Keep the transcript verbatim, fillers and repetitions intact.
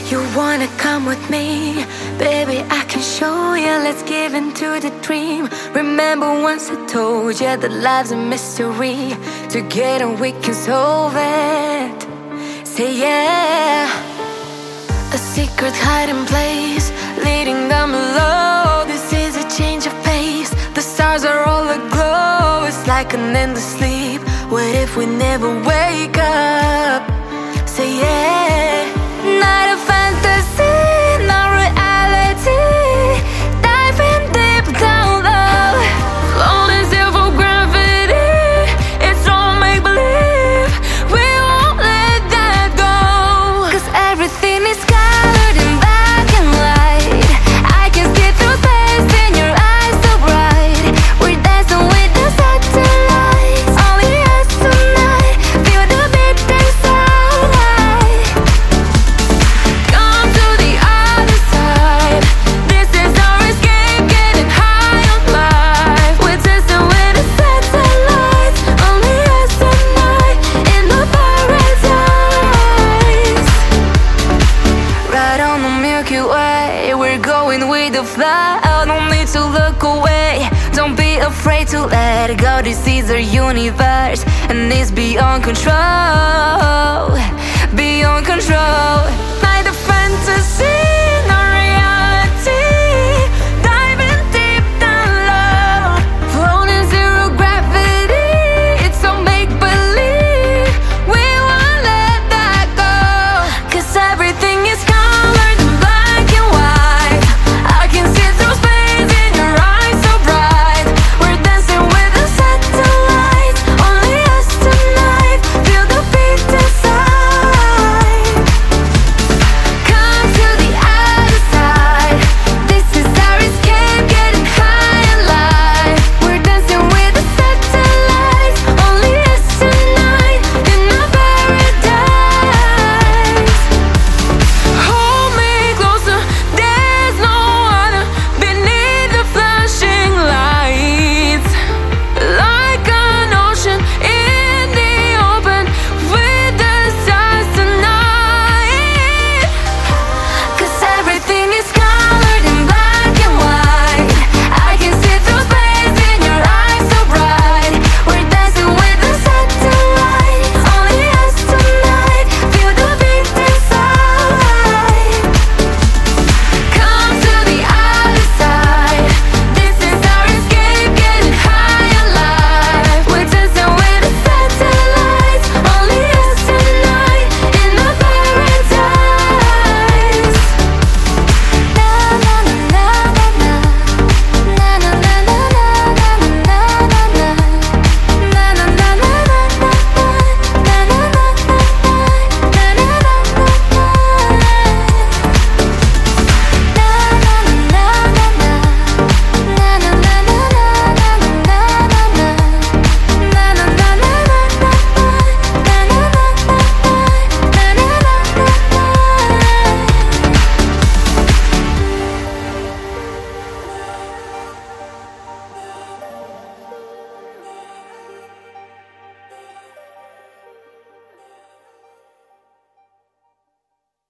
You wanna come with me? Baby, I can show you. Let's give into the dream. Remember once I told you that life's a mystery. Together we can solve it. Say yeah. A secret hiding place leading down below. This is a change of pace. The stars are all aglow. It's like an endless sleep. What if we never wake up? Say yeah. Not a fantasy, not reality. Diving deep down low. Falling still for gravity. It's all make-believe. We won't let that go. Cause everything is colored in black and white. I can see through space in your eyes so bright. We're dancing with the satellites. Only us tonight. Feel the beat inside. Come to the other side. This is our escape, getting high on life. We're dancing with the satellites. Only us tonight in the paradise. Right on the Milky Way, we're going with the flow. Don't need to look away. Don't be afraid to let go. This is our universe, and it's beyond control. Beyond control.